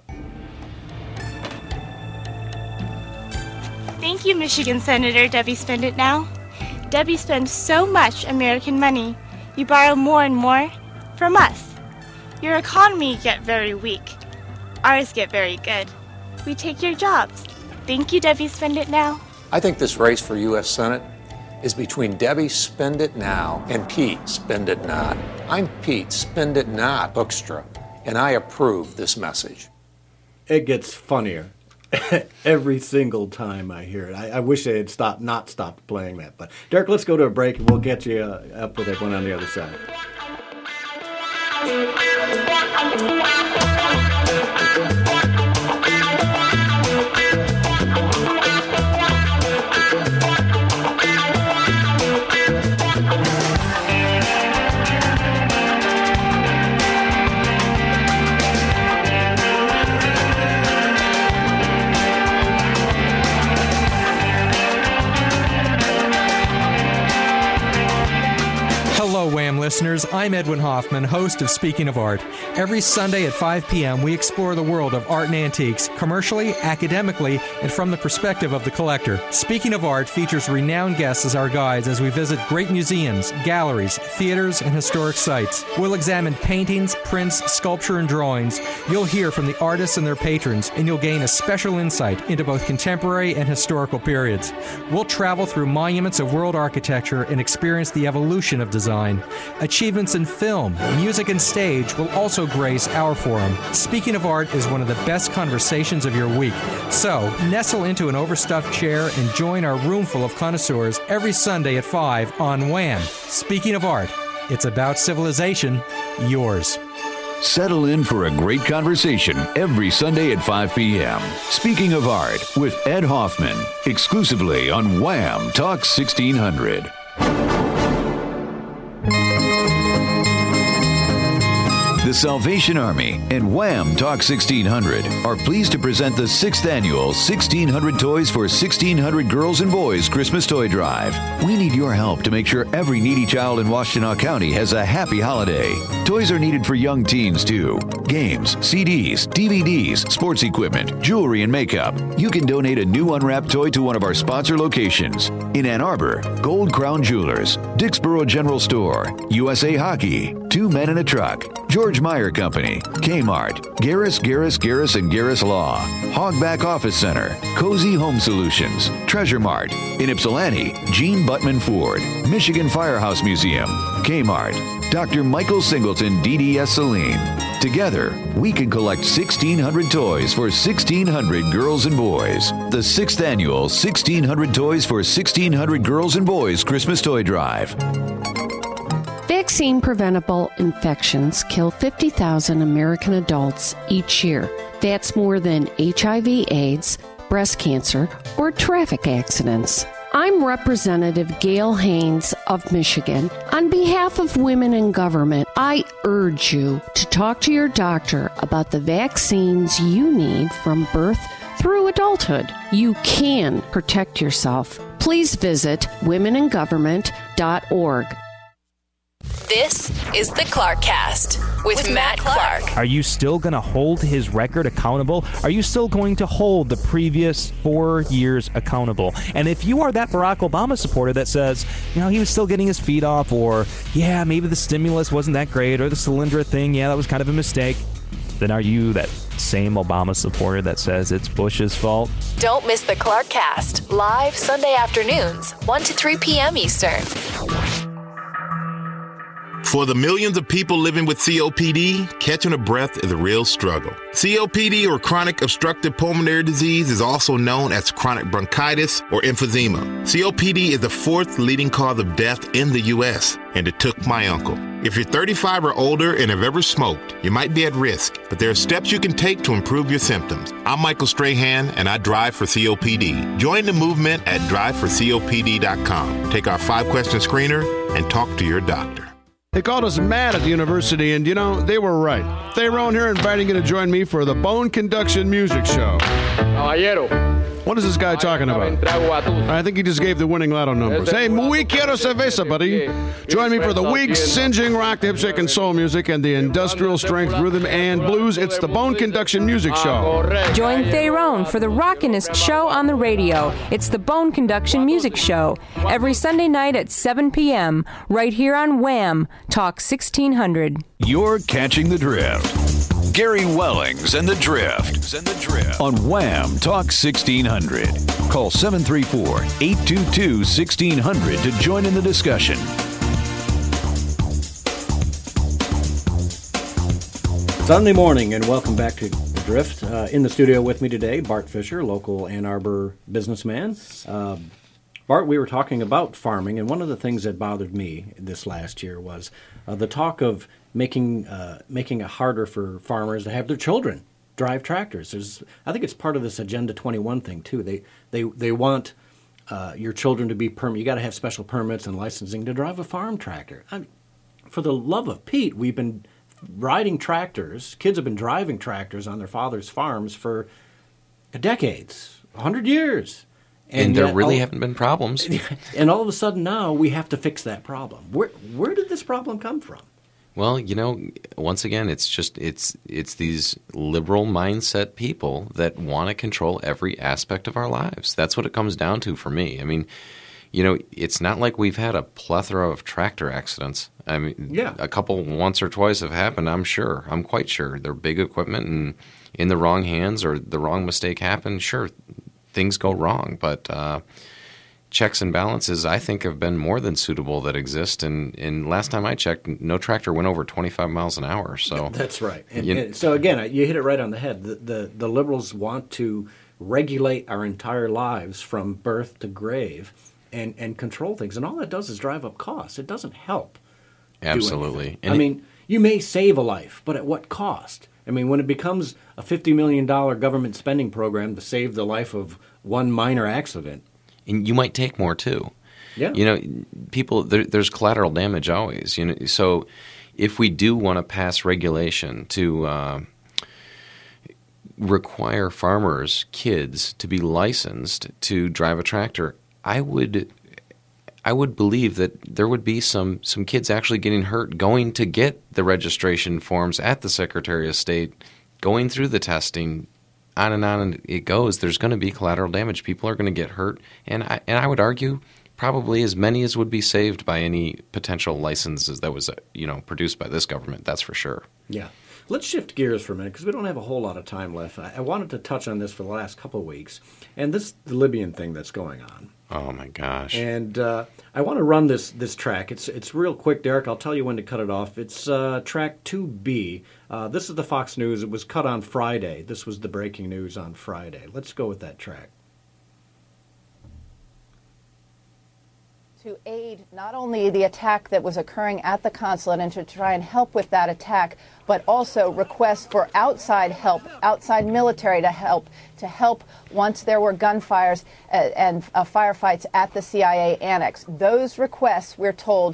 Thank you, Michigan Senator Debbie Spend It Now. Debbie spends so much American money. You borrow more and more from us. Your economy get very weak. Ours get very good. We take your jobs. Thank you, Debbie Spend It Now. I think this race for U S Senate is between Debbie Spend It Now and Pete Spend It Not. I'm Pete Spend It Not Hoekstra, and I approve this message. It gets funnier every single time I hear it. I, I wish they had stopped, not stopped playing that. But Derek, let's go to a break, and we'll get you uh, up with that one on the other side. Hello, Wham listeners. I'm Edwin Hoffman, host of Speaking of Art. Every Sunday at five p.m., we explore the world of art and antiques, commercially, academically, and from the perspective of the collector. Speaking of Art features renowned guests as our guides as we visit great museums, galleries, theaters, and historic sites. We'll examine paintings, prints, sculpture, and drawings. You'll hear from the artists and their patrons, and you'll gain a special insight into both contemporary and historical periods. We'll travel through monuments of world architecture and experience the evolution of design. Achievements in film, music, and stage will also grace our forum. Speaking of Art is one of the best conversations of your week. So, nestle into an overstuffed chair and join our room full of connoisseurs every Sunday at five on Wham! Speaking of Art, it's about civilization, yours. Settle in for a great conversation every Sunday at five p.m. Speaking of Art with Ed Hoffman, exclusively on Wham! Talk sixteen hundred. The Salvation Army and Wham! Talk sixteen hundred are pleased to present the sixth annual sixteen hundred Toys for sixteen hundred Girls and Boys Christmas Toy Drive. We need your help to make sure every needy child in Washtenaw County has a happy holiday. Toys are needed for young teens too. Games, C Ds, D V Ds, sports equipment, jewelry, and makeup. You can donate a new unwrapped toy to one of our sponsor locations. In Ann Arbor, Gold Crown Jewelers, Dixboro General Store, U S A Hockey, Two Men in a Truck, George Meyer Company, Kmart, Garris, Garris, Garris, and Garris Law, Hogback Office Center, Cozy Home Solutions, Treasure Mart, in Ypsilanti, Gene Buttman Ford, Michigan Firehouse Museum, Kmart, Doctor Michael Singleton, D D S Saline. Together, we can collect sixteen hundred toys for sixteen hundred girls and boys. The sixth annual sixteen hundred Toys for sixteen hundred Girls and Boys Christmas Toy Drive. Vaccine-preventable infections kill fifty thousand American adults each year. That's more than H I V AIDS, breast cancer, or traffic accidents. I'm Representative Gail Haynes of Michigan. On behalf of women in government, I urge you to talk to your doctor about the vaccines you need from birth through adulthood. You can protect yourself. Please visit women in government dot org. This is the Clarkcast with, with Matt Clark. Clark. Are you still going to hold his record accountable? Are you still going to hold the previous four years accountable? And if you are that Barack Obama supporter that says, you know, he was still getting his feet off, or, yeah, maybe the stimulus wasn't that great, or the Solyndra thing, yeah, that was kind of a mistake, then are you that same Obama supporter that says it's Bush's fault? Don't miss the Clarkcast, live Sunday afternoons, one to three p.m. Eastern. For the millions of people living with C O P D, catching a breath is a real struggle. C O P D, or chronic obstructive pulmonary disease, is also known as chronic bronchitis or emphysema. C O P D is the fourth leading cause of death in the U S, and it took my uncle. If you're thirty-five or older and have ever smoked, you might be at risk, but there are steps you can take to improve your symptoms. I'm Michael Strahan, and I drive for C O P D. Join the movement at drive for C O P D dot com. Take our five-question screener and talk to your doctor. They called us mad at the university, and, you know, they were right. Theron here inviting you to join me for the Bone Conduction Music Show. Caballero. What is this guy talking about? I think he just gave the winning lotto numbers. Hey, muy quiero cerveza, buddy. Join me for the wig-singeing rock, hip shake, and soul music and the industrial strength rhythm and blues. It's the Bone Conduction Music Show. Join Theron for the rockinest show on the radio. It's the Bone Conduction Music Show. Every Sunday night at seven p.m. right here on Wham! Talk sixteen hundred. You're catching the drift. Gary Wellings and the Drift. And the Drift on Wham! Talk sixteen hundred. Call seven three four, eight two two, sixteen hundred to join in the discussion. Sunday morning, and welcome back to The Drift. Uh, in the studio with me today, Bart Fisher, local Ann Arbor businessman. Uh, Bart, we were talking about farming, and one of the things that bothered me this last year was uh, the talk of making uh, making it harder for farmers to have their children drive tractors. There's, I think it's part of this Agenda twenty-one thing too. They they they want uh, your children to be permit. You got to have special permits and licensing to drive a farm tractor. I mean, for the love of Pete, we've been riding tractors. Kids have been driving tractors on their father's farms for decades, a hundred years. And, and there yet, really all, haven't been problems. And all of a sudden now we have to fix that problem. Where where did this problem come from? Well, you know, once again, it's just it's it's these liberal mindset people that want to control every aspect of our lives. That's what it comes down to for me. I mean, you know, it's not like we've had a plethora of tractor accidents. I mean, yeah. a couple once or twice have happened, I'm sure. I'm quite sure. They're big equipment, and in the wrong hands or the wrong mistake happened, sure, things go wrong, but uh, checks and balances, I think, have been more than suitable that exist. And, and last time I checked, no tractor went over twenty-five miles an hour. So that's right. And, you, and so again, you hit it right on the head. The, the the liberals want to regulate our entire lives from birth to grave, and and control things, and all that does is drive up costs. It doesn't help. Absolutely. I it, mean, you may save a life, but at what cost? I mean, when it becomes a fifty million dollars government spending program to save the life of one minor accident. And you might take more, too. Yeah. You know, people, there, there's collateral damage always. You know, so if we do want to pass regulation to uh, require farmers' kids to be licensed to drive a tractor, I would I would believe that there would be some, some kids actually getting hurt going to get the registration forms at the Secretary of State, going through the testing, on and on and it goes. There's going to be collateral damage. People are going to get hurt. And I, and I would argue probably as many as would be saved by any potential licenses that was, you know, produced by this government. That's for sure. Yeah. Let's shift gears for a minute because we don't have a whole lot of time left. I, I wanted to touch on this for the last couple of weeks, and this the Libyan thing that's going on. Oh, my gosh. And uh, I want to run this this track. It's it's real quick, Derek. I'll tell you when to cut it off. It's uh, track two B. Uh, this is the Fox News. It was cut on Friday. This was the breaking news on Friday. Let's go with that track. To aid not only the attack that was occurring at the consulate and to try and help with that attack, but also requests for outside help, outside military to help, to help once there were gunfires and uh, firefights at the C I A annex. Those requests, we're told,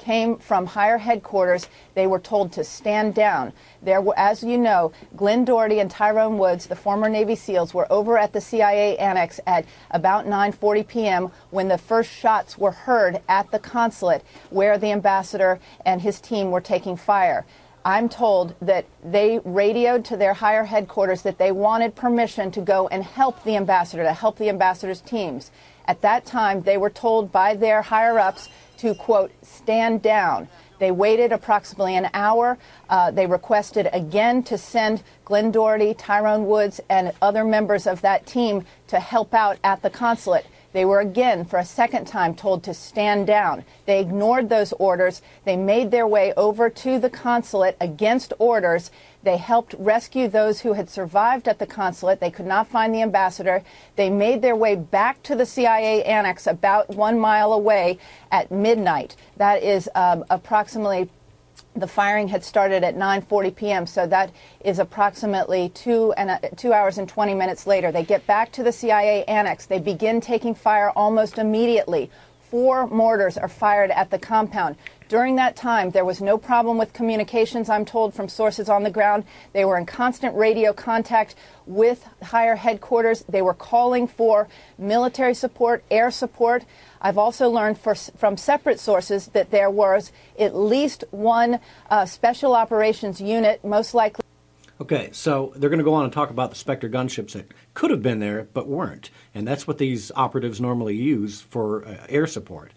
came from higher headquarters. They were told to stand down. There were, as you know, Glenn Doherty and Tyrone Woods, the former Navy SEALs, were over at the C I A annex at about nine forty p.m. when the first shots were heard at the consulate where the ambassador and his team were taking fire. I'm told that they radioed to their higher headquarters that they wanted permission to go and help the ambassador, to help the ambassador's teams. At that time, they were told by their higher-ups to, quote, stand down. They waited approximately an hour. Uh, they requested again to send Glenn Doherty, Tyrone Woods, and other members of that team to help out at the consulate. They were again, for a second time, told to stand down. They ignored those orders. They made their way over to the consulate against orders. They helped rescue those who had survived at the consulate. They could not find the ambassador. They made their way back to the C I A annex about one mile away at midnight. That is um, approximately... The firing had started at nine forty p.m., so that is approximately two and uh, two hours and twenty minutes later. They get back to the C I A annex. They begin taking fire almost immediately. Four mortars are fired at the compound. During that time, there was no problem with communications, I'm told, from sources on the ground. They were in constant radio contact with higher headquarters. They were calling for military support, air support. I've also learned for, from separate sources that there was at least one uh, special operations unit, most likely. Okay, so they're going to go on and talk about the Spectre gunships that could have been there but weren't. And that's what these operatives normally use for uh, air support.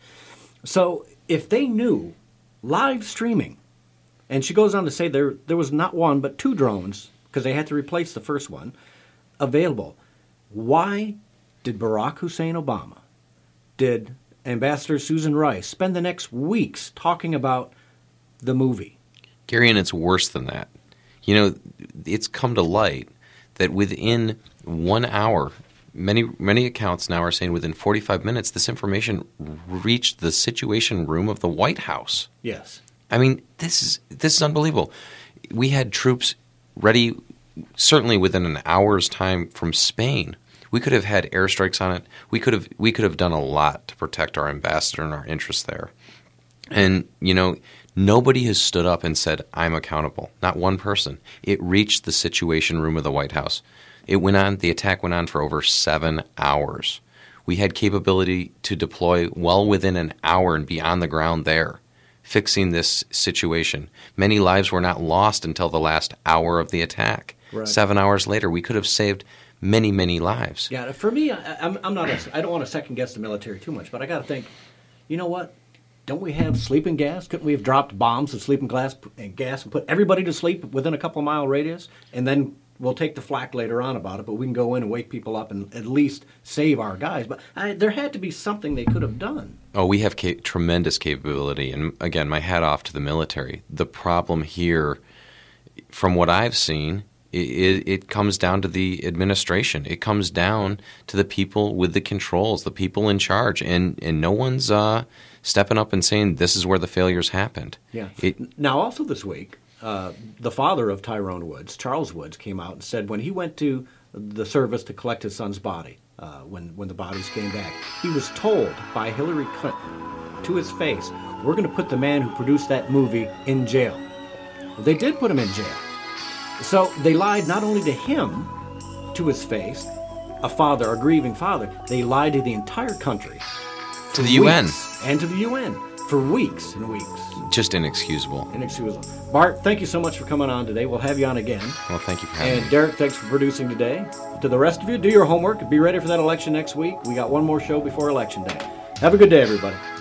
So if they knew live streaming, and she goes on to say there there was not one but two drones, because they had to replace the first one, available. Why did Barack Hussein Obama, did Ambassador Susan Rice spend the next weeks talking about the movie? Gary, and it's worse than that. You know, it's come to light that within one hour, many many accounts now are saying within forty-five minutes, this information reached the Situation Room of the White House. Yes. I mean, this is this is unbelievable. We had troops ready, certainly within an hour's time from Spain. We could have had airstrikes on it. We could have we could have done a lot to protect our ambassador and our interests there. And, you know, nobody has stood up and said, I'm accountable. Not one person. It reached the Situation Room of the White House. It went on, the attack went on for over seven hours. We had capability to deploy well within an hour and be on the ground there, fixing this situation. Many lives were not lost until the last hour of the attack. Right. Seven hours later, we could have saved many, many lives. Yeah, for me, I, I'm, I'm not. A, I don't want to second guess the military too much, but I got to think. You know what? Don't we have sleeping gas? Couldn't we have dropped bombs of sleeping gas and gas and put everybody to sleep within a couple mile radius, and then we'll take the flack later on about it, but we can go in and wake people up and at least save our guys. But I, there had to be something they could have done. Oh, we have ca- tremendous capability. And again, my hat off to the military. The problem here, from what I've seen, it, it comes down to the administration. It comes down to the people with the controls, the people in charge. And, and no one's uh, stepping up and saying this is where the failures happened. Yeah. It, now, also this week, Uh, the father of Tyrone Woods, Charles Woods, came out and said when he went to the service to collect his son's body, uh, when, when the bodies came back, he was told by Hillary Clinton to his face, we're going to put the man who produced that movie in jail. Well, they did put him in jail. So they lied not only to him, to his face, a father, a grieving father, they lied to the entire country. To the U N. And to the U N for weeks and weeks. Just inexcusable. Inexcusable. Bart, thank you so much for coming on today. We'll have you on again. Well, thank you for having and me. Derek, thanks for producing today. To the rest of you, do your homework. Be ready for that election next week. We got one more show before Election Day. Have a good day, everybody.